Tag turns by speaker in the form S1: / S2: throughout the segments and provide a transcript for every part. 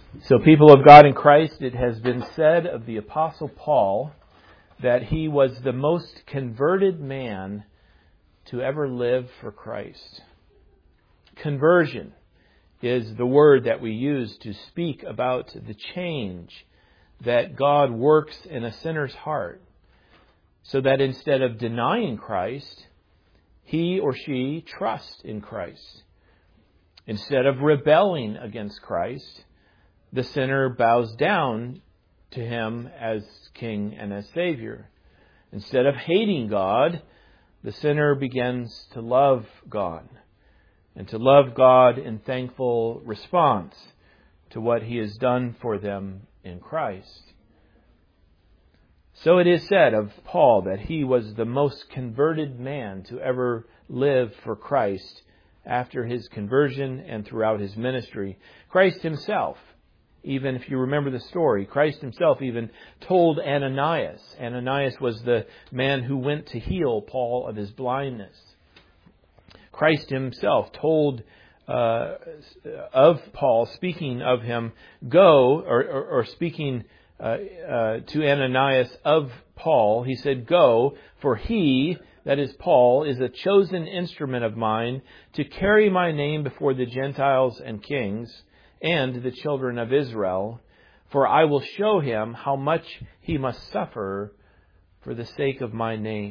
S1: So, people of God in Christ, it has been said of the Apostle Paul that he was the most converted man to ever live for Christ. Conversion is the word that we use to speak about the change that God works in a sinner's heart, so that instead of denying Christ, he or she trusts in Christ. Instead of rebelling against Christ, the sinner bows down to Him as King and as Savior. Instead of hating God, the sinner begins to love God, and to love God in thankful response to what He has done for them in Christ. So it is said of Paul that he was the most converted man to ever live for Christ after his conversion and throughout his ministry. Christ Himself, even if you remember the story, Christ Himself even told Ananias. Ananias was the man who went to heal Paul of his blindness. Christ Himself told of Paul, speaking of him, go, or speaking to Ananias of Paul, He said, go, for he, that is Paul, is a chosen instrument of mine to carry my name before the Gentiles and kings and the children of Israel, for I will show him how much he must suffer for the sake of my name.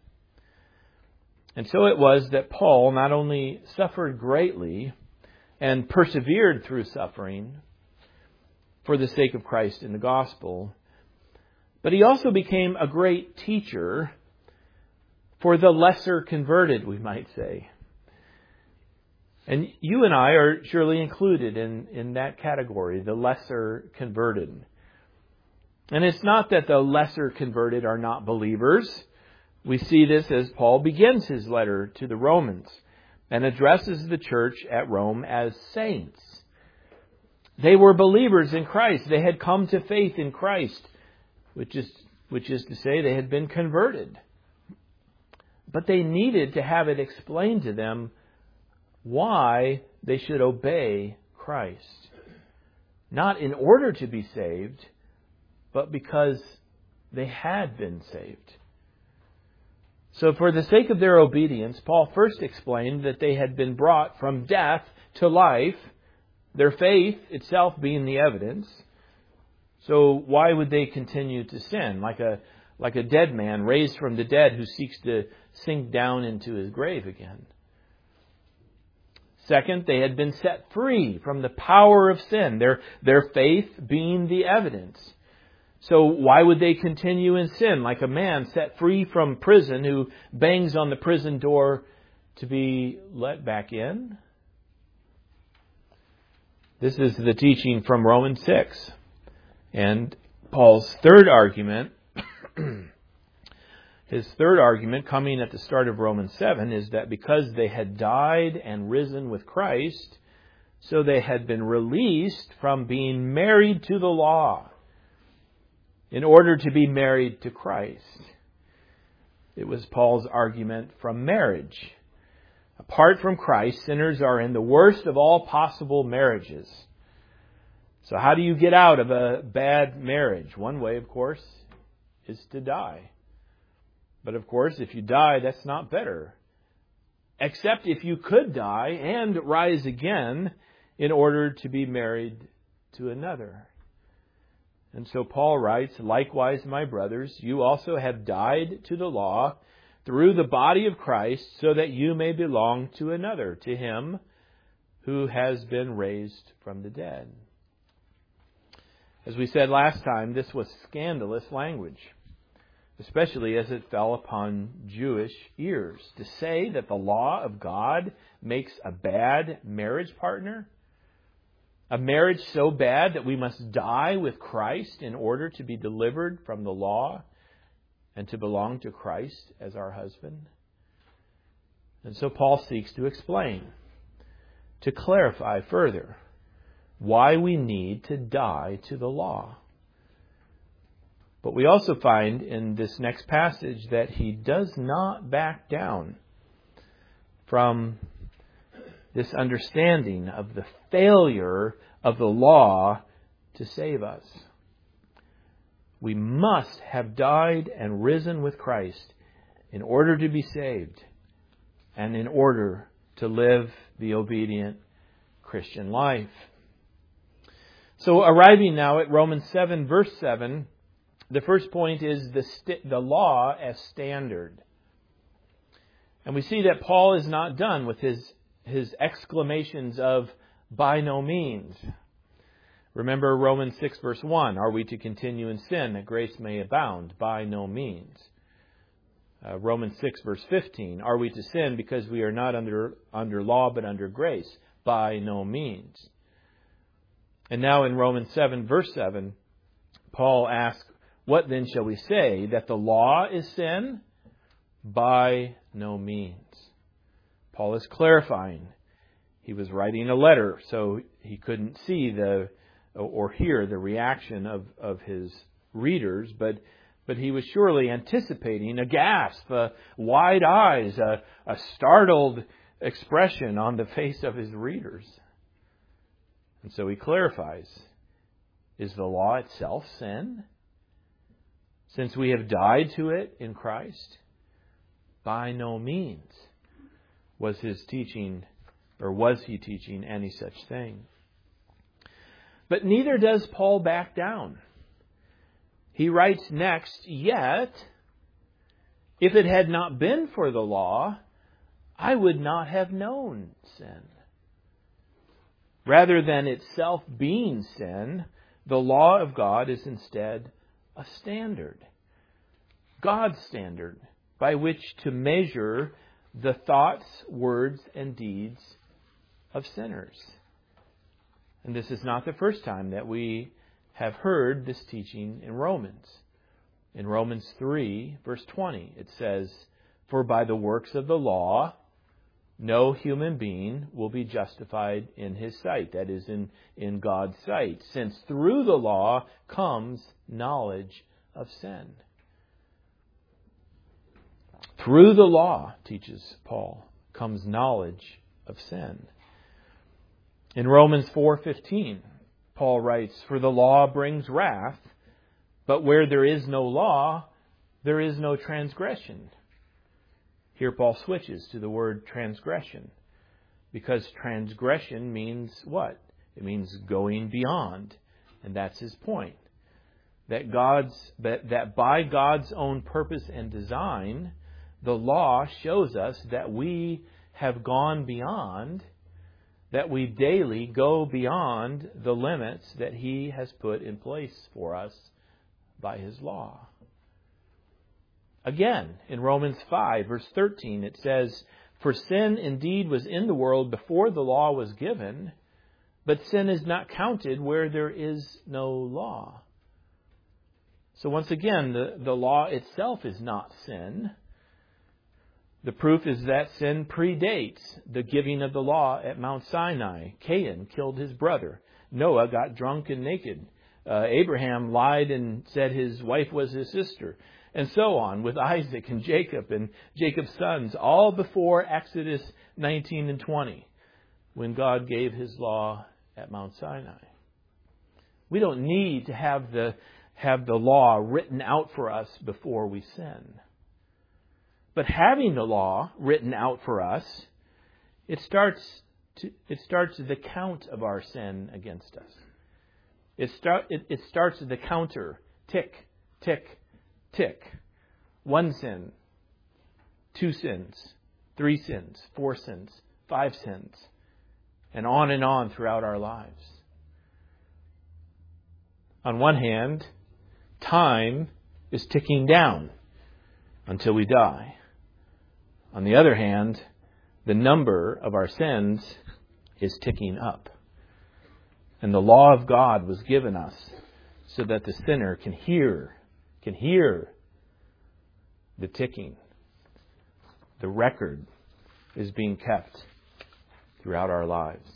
S1: And so it was that Paul not only suffered greatly and persevered through suffering for the sake of Christ in the gospel, but he also became a great teacher for the lesser converted, we might say. And you and I are surely included in that category, the lesser converted. And it's not that the lesser converted are not believers. We see this as Paul begins his letter to the Romans and addresses the church at Rome as saints. They were believers in Christ. They had come to faith in Christ, which is to say they had been converted. But they needed to have it explained to them why they should obey Christ. Not in order to be saved, but because they had been saved. So for the sake of their obedience, Paul first explained that they had been brought from death to life, their faith itself being the evidence. So why would they continue to sin? Like a dead man raised from the dead who seeks to sink down into his grave again. Second, they had been set free from the power of sin, their faith being the evidence. So why would they continue in sin, like a man set free from prison who bangs on the prison door to be let back in? This is the teaching from Romans 6. And Paul's third argument, his third argument coming at the start of Romans 7, is that because they had died and risen with Christ, so they had been released from being married to the law in order to be married to Christ. It was Paul's argument from marriage. Apart from Christ, sinners are in the worst of all possible marriages. So how do you get out of a bad marriage? One way, of course, is to die. But of course, if you die, that's not better. Except if you could die and rise again in order to be married to another. And so Paul writes, likewise, my brothers, you also have died to the law through the body of Christ, so that you may belong to another, to Him who has been raised from the dead. As we said last time, this was scandalous language, especially as it fell upon Jewish ears. To say that the law of God makes a bad marriage partner, a marriage so bad that we must die with Christ in order to be delivered from the law and to belong to Christ as our husband. And so Paul seeks to explain, to clarify further, why we need to die to the law. But we also find in this next passage that he does not back down from this understanding of the failure of the law to save us. We must have died and risen with Christ in order to be saved and in order to live the obedient Christian life. So arriving now at Romans 7, verse 7, the first point is the law as standard. And we see that Paul is not done with his exclamations of by no means. Remember Romans 6 verse 1, are we to continue in sin that grace may abound? By no means. Romans 6 verse 15, are we to sin because we are not under law but under grace? By no means. And now in Romans 7 verse 7, Paul asks, what then shall we say? That the law is sin? By no means. Paul is clarifying. He was writing a letter, so he couldn't see or hear the reaction of his readers, but he was surely anticipating a gasp, wide eyes, a startled expression on the face of his readers. And so he clarifies, is the law itself sin? Since we have died to it in Christ? By no means was he teaching any such thing. But neither does Paul back down. He writes next, yet, if it had not been for the law, I would not have known sin. Rather than itself being sin, the law of God is instead a standard. God's standard by which to measure the thoughts, words, and deeds of sinners. And this is not the first time that we have heard this teaching in Romans. In Romans 3, verse 20, it says, for by the works of the law, no human being will be justified in his sight, that is, in God's sight, since through the law comes knowledge of sin. Through the law, teaches Paul, comes knowledge of sin. In Romans 4:15, Paul writes, for the law brings wrath, but where there is no law, there is no transgression. Here Paul switches to the word transgression, because transgression means what? It means going beyond. And that's his point. That by God's own purpose and design, the law shows us that we have gone beyond, that we daily go beyond the limits that He has put in place for us by His law. Again, in Romans 5, verse 13, it says, for sin indeed was in the world before the law was given, but sin is not counted where there is no law. So once again, the law itself is not sin. The proof is that sin predates the giving of the law at Mount Sinai. Cain killed his brother. Noah got drunk and naked. Abraham lied and said his wife was his sister. And so on with Isaac and Jacob and Jacob's sons, all before Exodus 19 and 20, when God gave His law at Mount Sinai. We don't need to have the law written out for us before we sin. But having the law written out for us, it starts the count of our sin against us. It starts the counter. Tick, tick, tick. 1 sin, 2 sins, 3 sins, 4 sins, 5 sins, and on throughout our lives. On one hand, time is ticking down until we die. On the other hand, the number of our sins is ticking up. And the law of God was given us so that the sinner can hear the ticking. The record is being kept throughout our lives.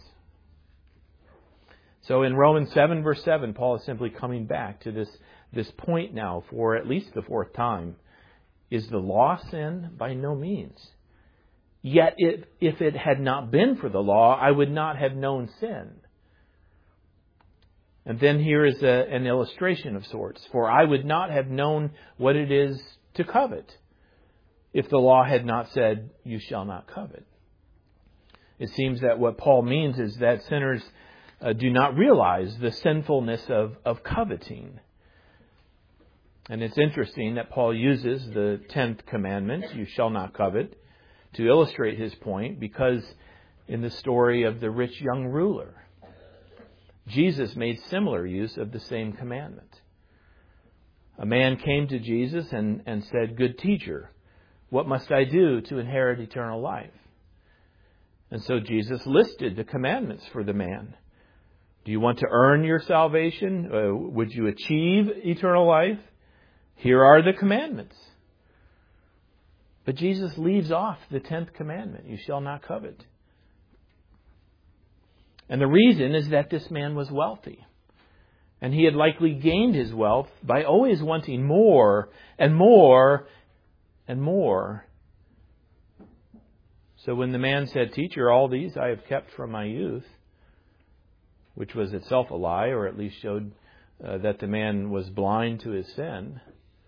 S1: So in Romans 7, verse 7, Paul is simply coming back to this point now for at least the 4th time. Is the law sin? By no means. Yet if it had not been for the law, I would not have known sin. And then here is an illustration of sorts. For I would not have known what it is to covet if the law had not said, you shall not covet. It seems that what Paul means is that sinners do not realize the sinfulness of coveting. And it's interesting that Paul uses the 10th commandment, you shall not covet, to illustrate his point, because in the story of the rich young ruler, Jesus made similar use of the same commandment. A man came to Jesus and said, good teacher, what must I do to inherit eternal life? And so Jesus listed the commandments for the man. Do you want to earn your salvation? Would you achieve eternal life? Here are the commandments. But Jesus leaves off the 10th commandment, you shall not covet. And the reason is that this man was wealthy. And he had likely gained his wealth by always wanting more and more and more. So when the man said, teacher, all these I have kept from my youth, which was itself a lie, or at least showed that the man was blind to his sin,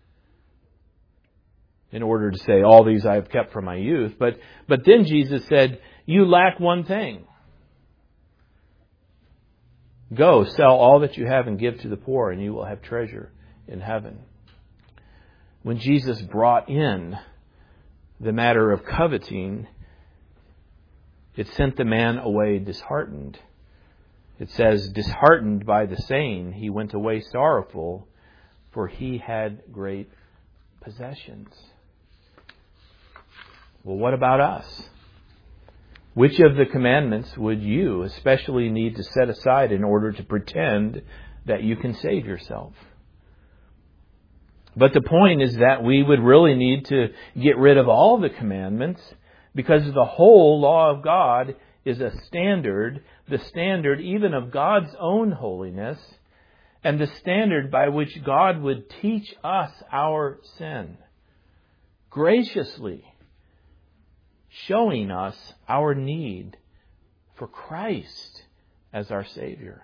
S1: in order to say, all these I have kept from my youth. But then Jesus said, you lack one thing. Go, sell all that you have and give to the poor, and you will have treasure in heaven. When Jesus brought in the matter of coveting, it sent the man away disheartened. It says, disheartened by the saying, he went away sorrowful, for he had great possessions. Well, what about us? Which of the commandments would you especially need to set aside in order to pretend that you can save yourself? But the point is that we would really need to get rid of all the commandments, because the whole law of God is a standard, the standard even of God's own holiness, and the standard by which God would teach us our sin, graciously showing us our need for Christ as our Savior.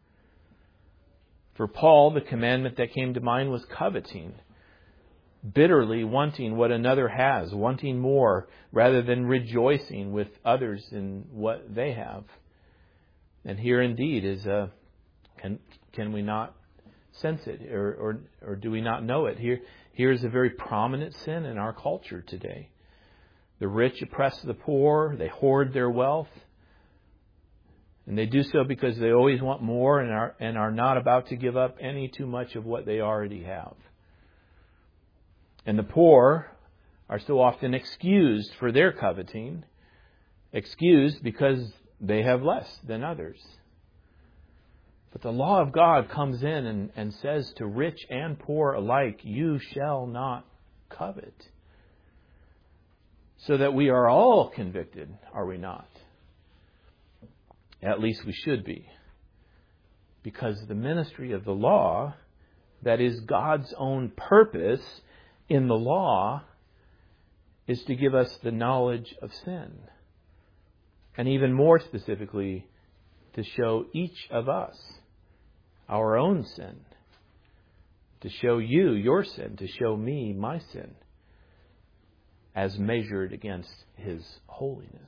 S1: For Paul, the commandment that came to mind was coveting, bitterly wanting what another has, wanting more, rather than rejoicing with others in what they have. And here indeed is can we not sense it, or do we not know it? Here is a very prominent sin in our culture today. The rich oppress the poor, they hoard their wealth, and they do so because they always want more and are not about to give up any too much of what they already have. And the poor are so often excused for their coveting, excused because they have less than others. But the law of God comes in and says to rich and poor alike, you shall not covet. So that we are all convicted, are we not? At least we should be. Because the ministry of the law, that is God's own purpose in the law, is to give us the knowledge of sin. And even more specifically, to show each of us our own sin. To show you your sin, to show me my sin, as measured against His holiness.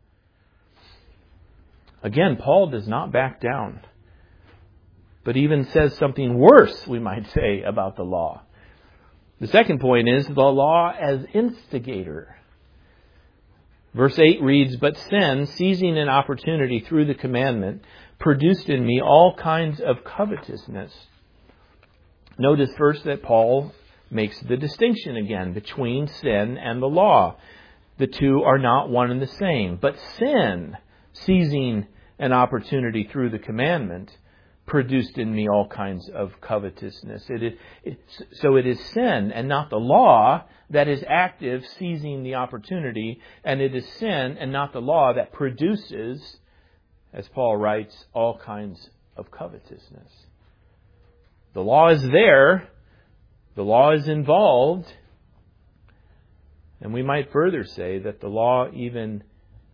S1: Again, Paul does not back down, but even says something worse, we might say, about the law. The second point is the law as instigator. Verse 8 reads, but sin, seizing an opportunity through the commandment, produced in me all kinds of covetousness. Notice first that Paul makes the distinction again between sin and the law. The two are not one and the same. But sin, seizing an opportunity through the commandment, produced in me all kinds of covetousness. So it is sin and not the law that is active, seizing the opportunity, and it is sin and not the law that produces, as Paul writes, all kinds of covetousness. The law is there. The law is involved, and we might further say that the law even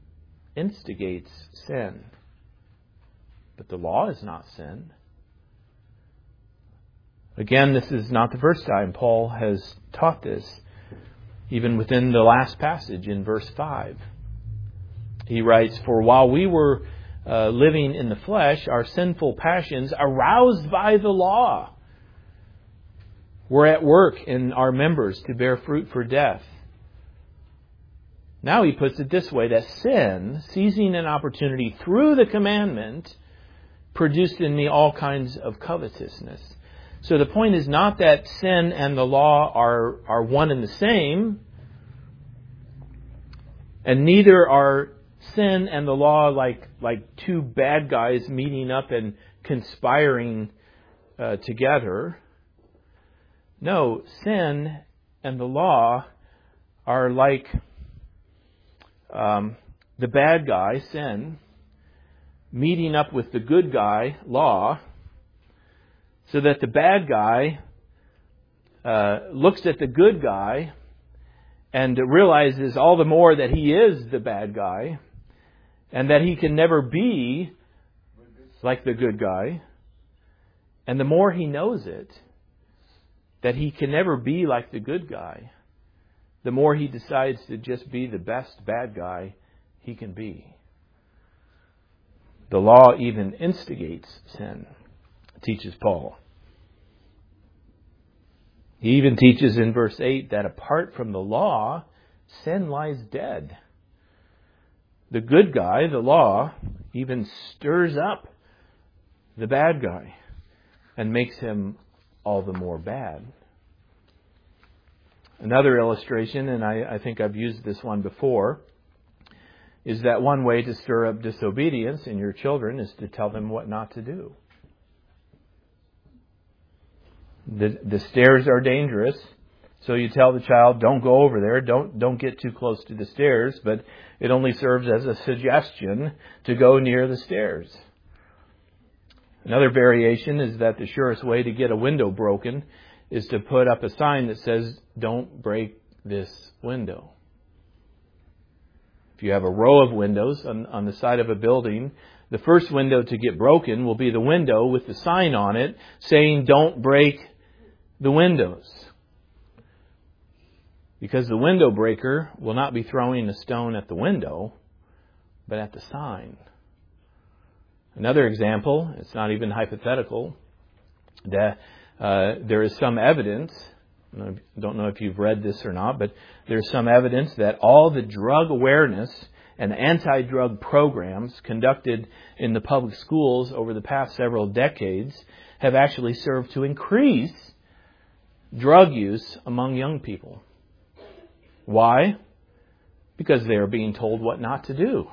S1: instigates sin. But the law is not sin. Again, this is not the first time Paul has taught this. Even within the last passage in verse 5. He writes, "For while we were living in the flesh, our sinful passions, aroused by the law, were at work in our members to bear fruit for death." Now he puts it this way, that sin, seizing an opportunity through the commandment, produced in me all kinds of covetousness. So the point is not that sin and the law are one and the same, and neither are sin and the law like two bad guys meeting up and conspiring together. No, sin and the law are like the bad guy, sin, meeting up with the good guy, law, so that the bad guy looks at the good guy and realizes all the more that he is the bad guy and that he can never be like the good guy. And the more he knows it, that he can never be like the good guy, the more he decides to just be the best bad guy he can be. The law even instigates sin, teaches Paul. He even teaches in verse 8 that apart from the law, sin lies dead. The good guy, the law, even stirs up the bad guy and makes him all the more bad. Another illustration, and I think I've used this one before, is that one way to stir up disobedience in your children is to tell them what not to do. The stairs are dangerous, so you tell the child, don't go over there, don't get too close to the stairs, but it only serves as a suggestion to go near the stairs. Another variation is that the surest way to get a window broken is to put up a sign that says, don't break this window. If you have a row of windows on the side of a building, the first window to get broken will be the window with the sign on it saying, don't break the windows. Because the window breaker will not be throwing a stone at the window, but at the sign. Another example, it's not even hypothetical, that there is some evidence, I don't know if you've read this or not, but there's some evidence that all the drug awareness and anti-drug programs conducted in the public schools over the past several decades have actually served to increase drug use among young people. Why? Because they are being told what not to do.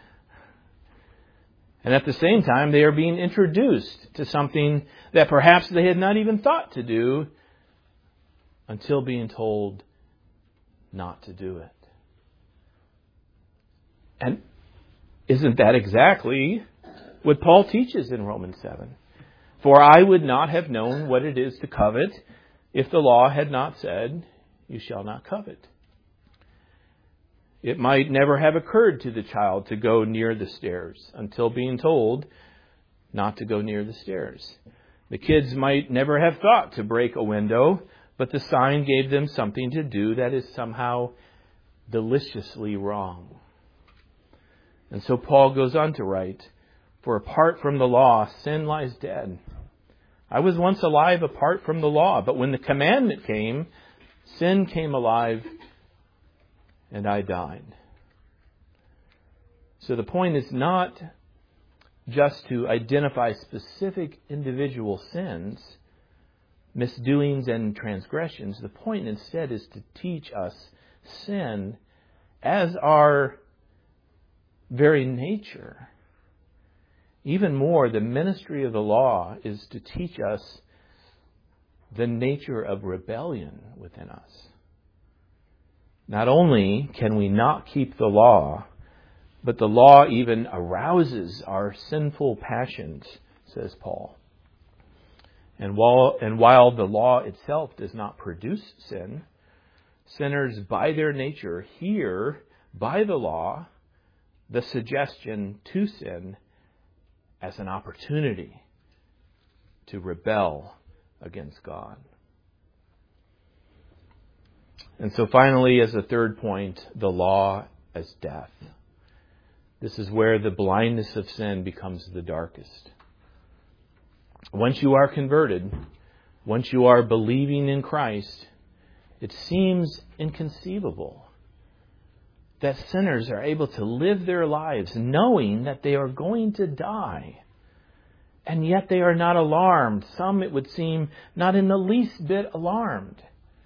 S1: And at the same time, they are being introduced to something that perhaps they had not even thought to do until being told not to do it. And isn't that exactly what Paul teaches in Romans 7? For I would not have known what it is to covet if the law had not said, you shall not covet. It might never have occurred to the child to go near the stairs until being told not to go near the stairs. The kids might never have thought to break a window, but the sign gave them something to do that is somehow deliciously wrong. And so Paul goes on to write, for apart from the law, sin lies dead. I was once alive apart from the law, but when the commandment came, sin came alive and I died. So the point is not just to identify specific individual sins, misdoings and transgressions. The point instead is to teach us sin as our very nature. Even more, the ministry of the law is to teach us the nature of rebellion within us. Not only can we not keep the law, but the law even arouses our sinful passions, says Paul. And while the law itself does not produce sin, sinners by their nature hear by the law the suggestion to sin as an opportunity to rebel against God. And so finally, as a third point, the law as death. This is where the blindness of sin becomes the darkest. Once you are converted, once you are believing in Christ, it seems inconceivable that sinners are able to live their lives knowing that they are going to die. And yet they are not alarmed. Some, it would seem, not in the least bit alarmed.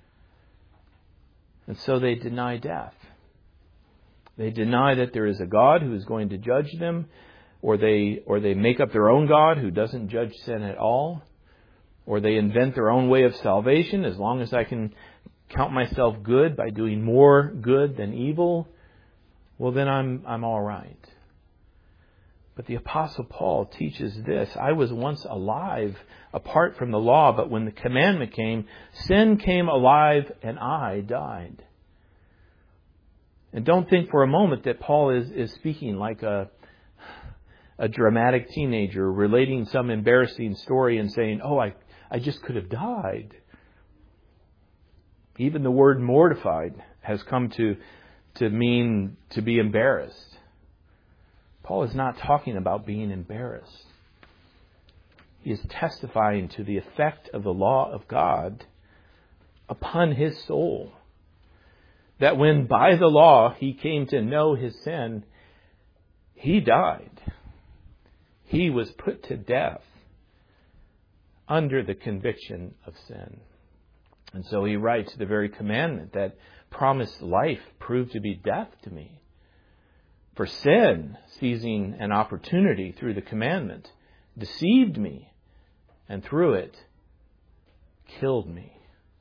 S1: And so they deny death. They deny that there is a God who is going to judge them, or they make up their own God who doesn't judge sin at all, or they invent their own way of salvation. As long as I can count myself good by doing more good than evil, well, then I'm all right. But the Apostle Paul teaches this: I was once alive apart from the law, but when the commandment came, sin came alive and I died. And don't think for a moment that Paul is speaking like a dramatic teenager relating some embarrassing story and saying, oh, I just could have died. Even the word mortified has come to mean to be embarrassed. Paul is not talking about being embarrassed. He is testifying to the effect of the law of God upon his soul. That when by the law he came to know his sin, he died. He was put to death under the conviction of sin. And so he writes, the very commandment that promised life proved to be death to me. For sin, seizing an opportunity through the commandment, deceived me, and through it, killed me.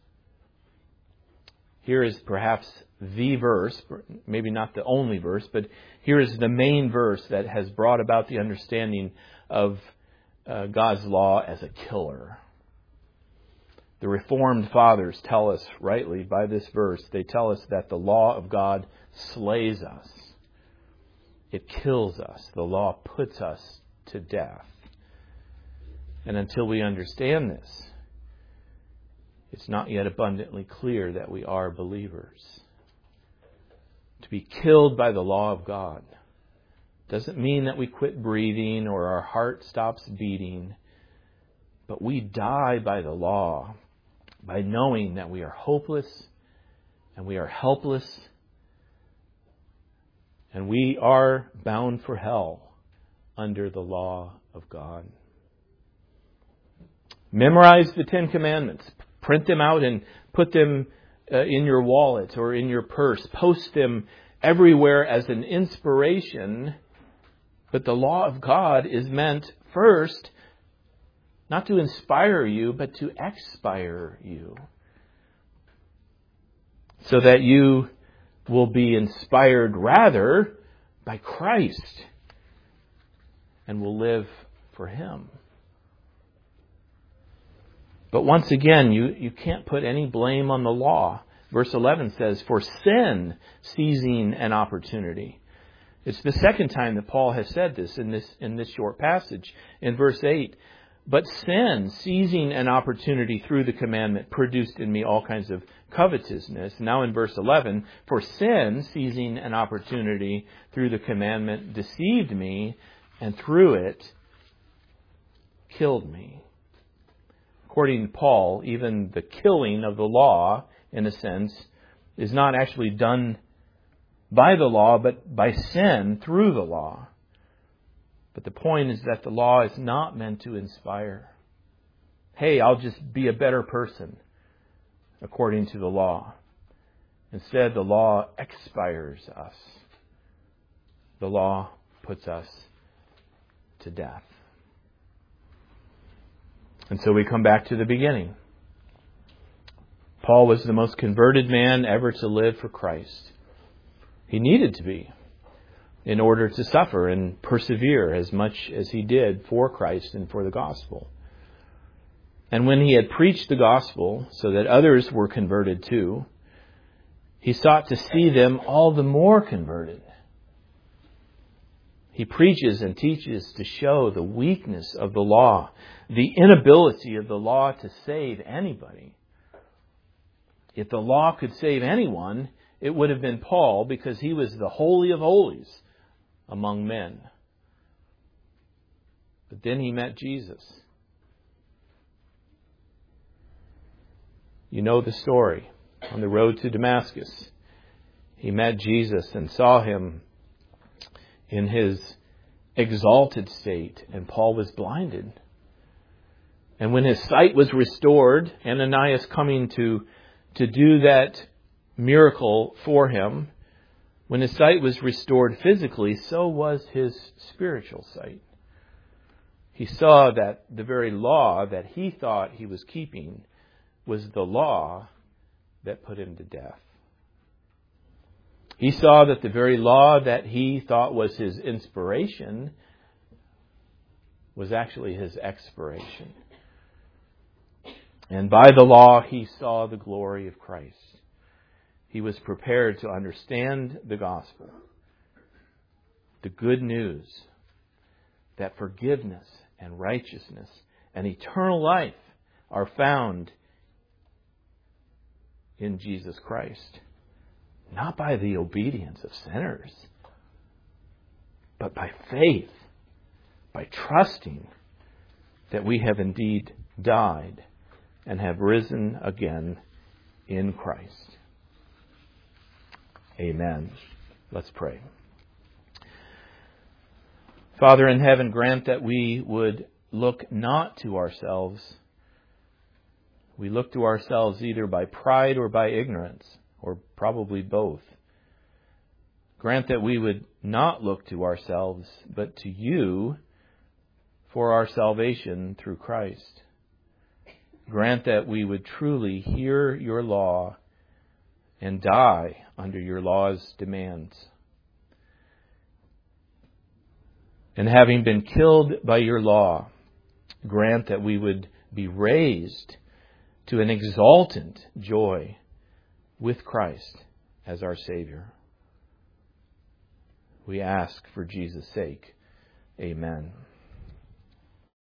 S1: Here is perhaps the verse, maybe not the only verse, but here is the main verse that has brought about the understanding of God's law as a killer. The Reformed Fathers tell us rightly by this verse, they tell us that the law of God slays us. It kills us. The law puts us to death. And until we understand this, it's not yet abundantly clear that we are believers. To be killed by the law of God doesn't mean that we quit breathing or our heart stops beating, but we die by the law by knowing that we are hopeless and we are helpless and we are bound for hell under the law of God. Memorize the 10 Commandments. Print them out and put them in your wallet or in your purse. Post them everywhere as an inspiration. But the law of God is meant first not to inspire you, but to expire you. So that you will be inspired rather by Christ and will live for Him. But once again, you can't put any blame on the law. Verse 11 says, for sin seizing an opportunity. It's the second time that Paul has said this in this short passage. In verse 8, but sin seizing an opportunity through the commandment produced in me all kinds of covetousness. Now in verse 11, for sin seizing an opportunity through the commandment deceived me, and through it killed me. According to Paul, even the killing of the law, in a sense, is not actually done by the law, but by sin through the law. But the point is that the law is not meant to inspire. Hey, I'll just be a better person, according to the law. Instead, the law expires us. The law puts us to death. And so we come back to the beginning. Paul was the most converted man ever to live for Christ. He needed to be in order to suffer and persevere as much as he did for Christ and for the gospel. And when he had preached the gospel so that others were converted too, he sought to see them all the more converted. He preaches and teaches to show the weakness of the law, the inability of the law to save anybody. If the law could save anyone, it would have been Paul, because he was the holy of holies among men. But then he met Jesus. You know the story. On the road to Damascus, he met Jesus and saw him in his exalted state, and Paul was blinded. And when his sight was restored, Ananias coming to do that miracle for him, when his sight was restored physically, so was his spiritual sight. He saw that the very law that he thought he was keeping was the law that put him to death. He saw that the very law that he thought was his inspiration was actually his expiration. And by the law, he saw the glory of Christ. He was prepared to understand the gospel, the good news that forgiveness and righteousness and eternal life are found in Jesus Christ. Not by the obedience of sinners, but by faith, by trusting that we have indeed died and have risen again in Christ. Amen. Let's pray. Father in heaven, grant that we would look not to ourselves. We look to ourselves either by pride or by ignorance, or probably both. Grant that we would not look to ourselves, but to you for our salvation through Christ. Grant that we would truly hear your law and die under your law's demands. And having been killed by your law, grant that we would be raised to an exultant joy with Christ as our Savior. We ask for Jesus' sake. Amen.